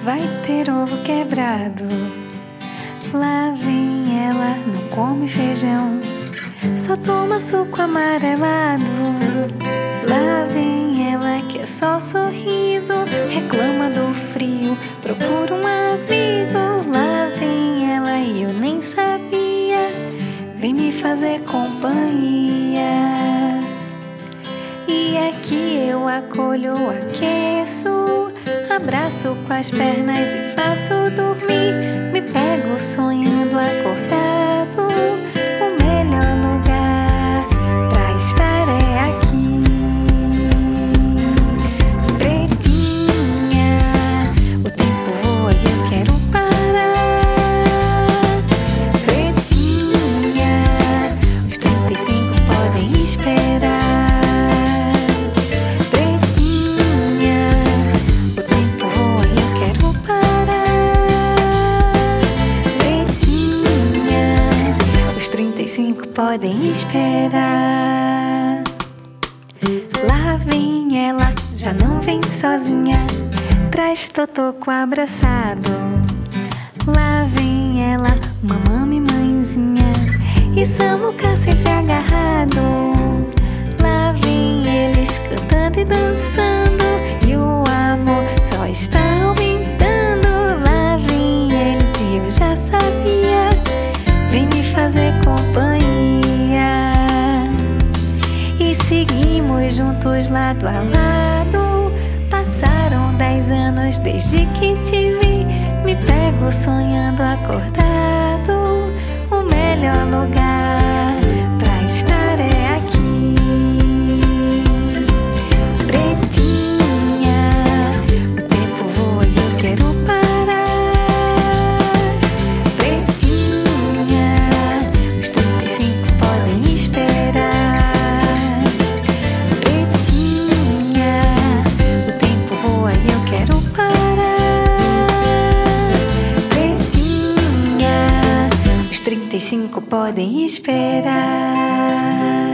vai ter ovo quebrado. Lá vem ela, não come feijão, só toma suco amarelado. Lá vem ela que é só sorriso, reclama do frio, procura um abrigo. Lá vem ela e eu nem sabia, vem me fazer companhia. E aqui eu acolho, aqueço, abraço com as pernas e faço dormir. Me pego sonhando acordado, o melhor lugar pra estar é aqui. Pretinha, o tempo voa e eu quero parar. Pretinha, os 35 podem esperar. Podem esperar. Lá vem ela, já não vem sozinha, traz totoco abraçado. Lá vem ela, mamãe e mãezinha, e Samuca sempre agarrado. Lá vem eles cantando e dançando, e o amor só está aumentando. Lá vem eles e eu já sabia, vem me fazer companhia. E seguimos juntos lado a lado. Passaram 10 anos desde que te vi. Me pego sonhando acordado, o melhor lugar pra estar é aqui. Pretinha, o tempo voa e eu quero parar. Pretinha, os 35 podem esperar. Pretinha, o tempo voa e eu quero parar. Pretinha, os 35 podem esperar.